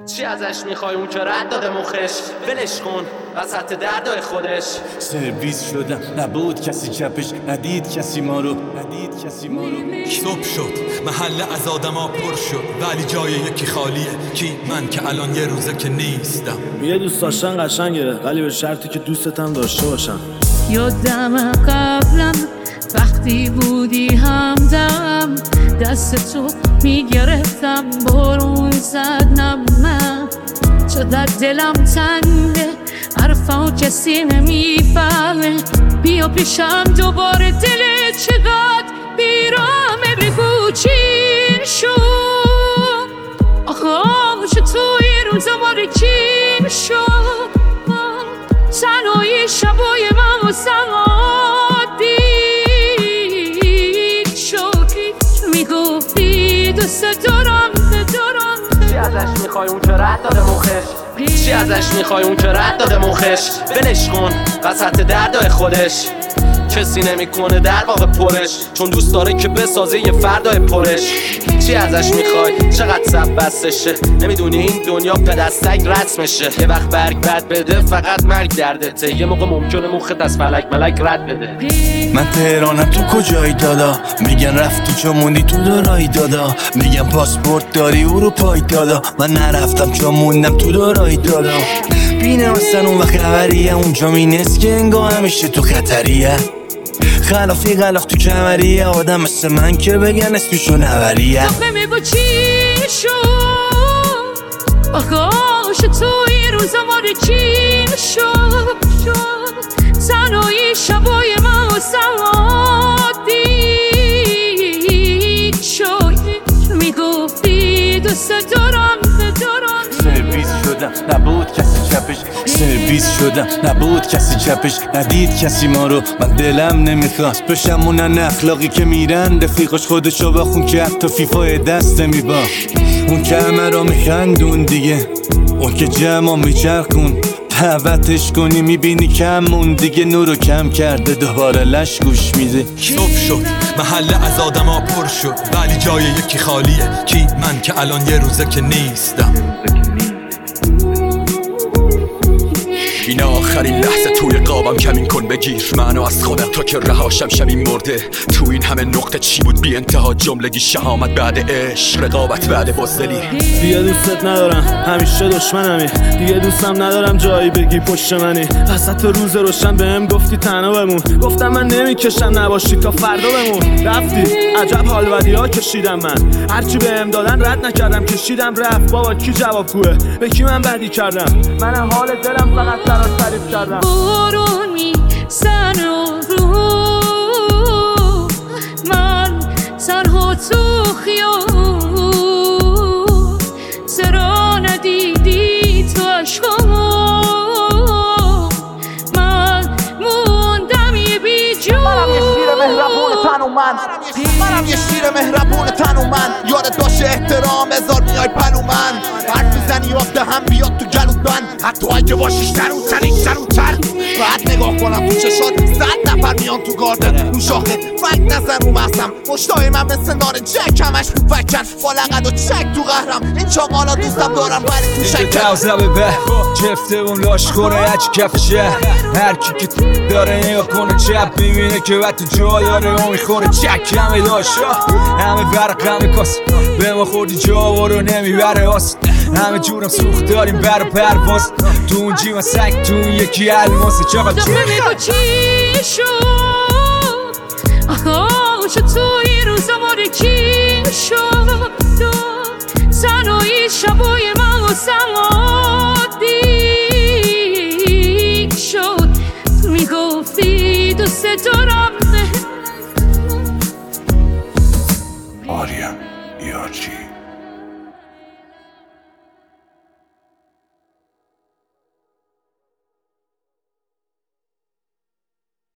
چی ازش میخوای اون که رد داده مخش؟ ولش کن وسط دردای خودش. سرویس شدم نبود کسی چپش، ندید کسی ما رو صبح شد محله از آدما پر شد ولی جای یکی خالیه. کی؟ من که الان یه روزه که نیستم. یه دوست داشتن قشنگه ولی به شرطی که دوستتم داشته باشم. یادم قبلا وقتی بودی همدم دست تو میگرفتم بارون زدم من چقدر دلم تنگه حرفا کسی نمیفهمه بیا پیشم دوباره دل چقدر بیرامه بگو چی شد آخه توی روز ماره چی شد تنهایی شبای من و سمادی شد میگفتی دوست دارم چی ازش میخوای اون که رد داده مخش؟ چی ازش میخوای اون که رد داده مخش؟ ولش کن وسط دردای خودش. کسی نمیکنه در واقع پرش چون دوست داره که بسازه یه فردای پرش. چی ازش میخوای؟ چقدر سب بستشه؟ نمیدونی این دنیا پدستک رسمشه. یه وقت برگ بد بده فقط مرگ دردته. یه موقع ممکنه مخت از فلک ملک رد بده. من تهرانم تو کجایی دادا؟ میگن رفتی چون موندی تو دارایی دادا. میگن پاسپورت داری اروپایی دادا. من نرفتم چون موندم تو دارایی دادا. بینه مثلا اون وقت خبریه اونجا مینست که انگاه همیشه تو خطریه. خلافی غلاق تو کمریه آدم مثل من که بگن اسمشو نوریه. آخه میگو چی شد آخاش توی روزا ماره چی شد تنهایی شبای من و سوادی شد میگفتی دوست دارم سرویس شدم نبود کسی چپش. سرویس شدم نبود کسی چپش. ندید کسی ما رو من دلم نمیخواست بشم اونن اخلاقی که میرن رفیقش خودشو بخون که حتی فیفای دست نمیباخت. اون که همه رو میخندون دیگه اون که جمع میچرخون دعوتش کنی میبینی کمون دیگه نورو کم کرده دوباره لش گوش میده. صبح شد محله از آدما پر شد ولی جای یکی خالیه. کی؟ من که الان یه روزه که نیستم. این آخرین لحظه توی قابم کمین کن بگیر منو از خودم تا که رهاشم شمین مرده. تو این همه نقطه چی بود بی انتها جملگی شهامت بعد عشق رقابت بعد بزدلی. دیگه دوستت ندارم همیشه دشمنمی. دیگه دوستم ندارم جایی بگی پشت منی. وسط روز روشن بهم گفتی تنها بمون. گفتم من نمیکشم نباشی تا فردا بمون. رفتی عجب حال بدی‌ها کشیدم من. هرچی بهم دادن رد نکردم کشیدم رفت. بابا کی جوابگوه به کی من بدی کردم؟ من حال دلم فقط برات تعریف کردم. بارون میزنه رو من تنها تو خیابون چرا ندیدی تو عشقامو من موندم یه بیجون. منم یه شیر مهربون تنومند. منم یه شیر مهربون تنومند. یادت باشه احترام هزار میای پلومند. حرف میزنی آفته هم بیاد تو گلوت بند. حتی اگه باشی شروتر بعد نگاه کنم تو چشات 100 نفر میان تو گاردن رو شاخه فک نزن رو مستم. مشتای من مثل نار جک همش میفکر با لقد و چک تو قهرم. این چاقالا دوستم دارم ولی تو شکر توزه به جفته اون لاشخوره هچ کفشه. هر کی که داره نگاه کنه چپ میبینه که وقت جا داره و میخوره چک. همه داشتا همه برق همه کاس به ما خوردی جا رو نمیبره آست. همه جورم سوخت داریم بر پرواز تو اون جیوان سک تو اون یکی الماسه. چقدر میگو چی شد آخاش توی روزا ماره چی شد تنهایی شبای من و سوادی شد میگفتی دوست دارم. آریا یارچی